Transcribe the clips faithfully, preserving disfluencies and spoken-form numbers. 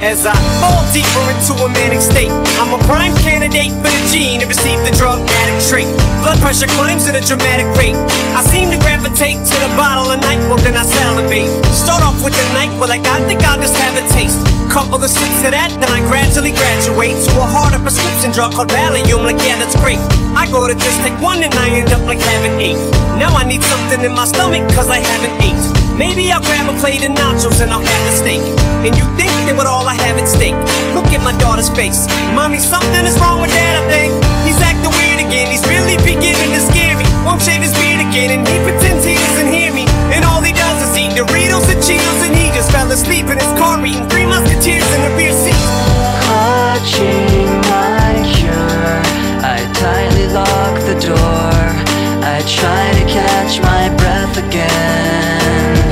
As I fall deeper into a manic state, I'm a prime candidate for the gene to receive the drug addict trait. Blood pressure climbs at a dramatic rate. I seem to gravitate to the bottle of NyQuil, then I salivate. Start off with the NyQuil, like I think I'll just have a taste. Couple of sips of that, then I gradually graduate to a harder prescription drug called Valium. Like, yeah, that's great. I go to just take one and I end up like having eight. Now I need something in my stomach cause I haven't ate. Maybe I'll grab a plate of nachos and I'll have a steak. And you think that with all I have at stake, look at my daughter's face. Mommy, something is wrong with dad, I think. He's acting weird again, he's really beginning to scare me. Won't shave his beard again and he pretends he doesn't hear me. And all he does is eat Doritos and Cheetos, and he just fell asleep in his car eating Three Musketeers in the rear seat. Clutching my cure, I tightly lock the door. I try to catch my breath again.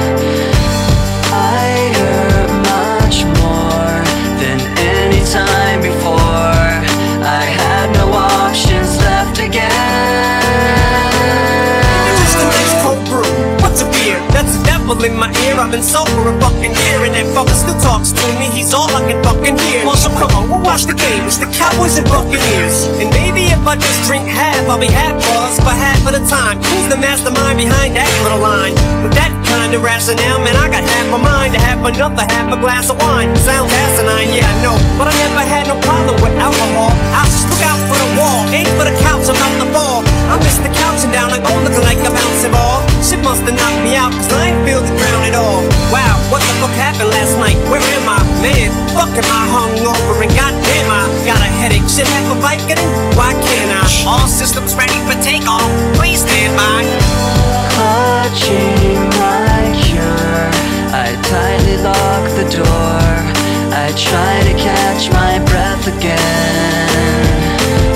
I hurt much more than any time before. I had no options left again. Just a nice cold brew, what's a beer? That's a devil in my ear. I've been sober a fucking year, and that fucker still talks to me. He's all I can fucking hear. Well, so come on, we'll watch the game. It's the Cowboys and Buccaneers. And maybe if I just drink half, I'll be half buzzed for half of the time. Who's the mastermind behind that little line? With that kind of rationale, man, I got half a mind to have another half a glass of wine. Sounds asinine, yeah, I know, but I never had no problem with alcohol. I just look out for the wall, aim for the couch, I'm out the ball. I missed the couch and down, I go looking like a bouncing ball. Shit must have knocked me out, cause I ain't feel the ground at all. Wow, what the fuck happened last night? Where am I? Man, fuck am I hungover and goddamn I got a headache. Shit have a Vicodin? Why can't I? All systems ready for takeoff, please stand by. Clutching my cure, I tightly lock the door. I try to catch my breath again.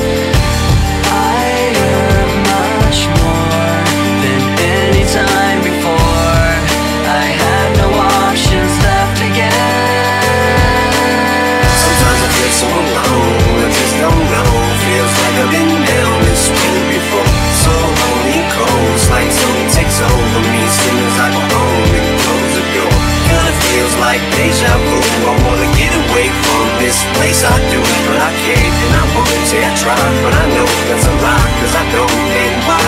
I hurt much more than any time before. I had no options left again. Sometimes I feel so alone, I just don't know. Feels like I've been down this road before. So lonely, cold, it's like something takes over me as soon as I go home and close the door. Kinda feels like deja vu. I wanna get away from this place, I do, but I can't and I won't. Say I try, but I know that's a lie, cause I don't. And why